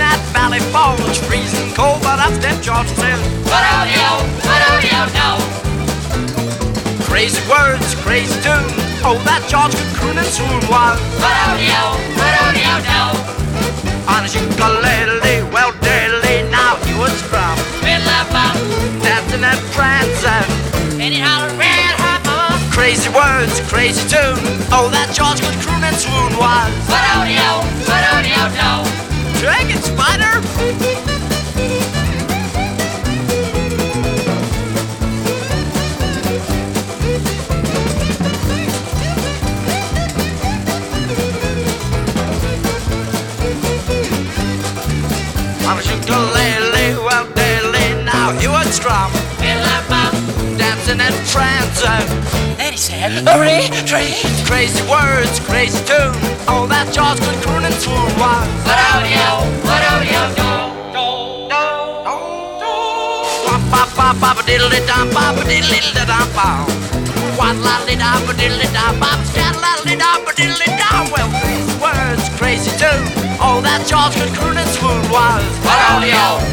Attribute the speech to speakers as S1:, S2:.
S1: that valley falls, freezing cold, but up stepped George and said,
S2: What-o-de-o, no.
S1: crazy words, crazy tune. Oh, that George could croon and swoon while
S2: What-o-de-o, no.
S1: on his ukulele, well, daily now he was from dancing and prancing.
S2: And he hollered, red hot mama.
S1: Crazy words, crazy tune. Oh, that George could croon and swoon was.
S2: What-o-de-o, no.
S1: Drag it, Spider! On a ukulele, well, daily now he would strum, dancing and prancing.
S2: Then he said, retreat.
S1: Crazy words, crazy tune. Oh, that George could croon and swoon was.
S2: What-o-de-o, no.
S1: Baba diddly dum, baba diddly dum, bum. What la li da ba diddly dum, baba scat la li da ba diddly dum. Well, crazy words, crazy tune. Oh, that George could croon and swoon was.
S2: What-o-de-o,